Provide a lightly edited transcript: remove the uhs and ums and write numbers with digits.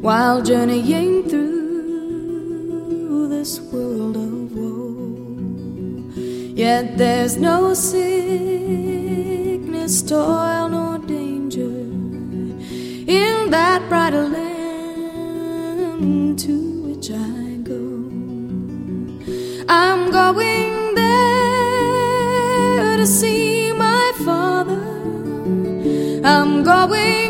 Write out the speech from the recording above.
while journeying through this world of woe. Yet there's no sickness, toil, nor danger in that brighter land to which I go. I'm going there to see my Father. I'm going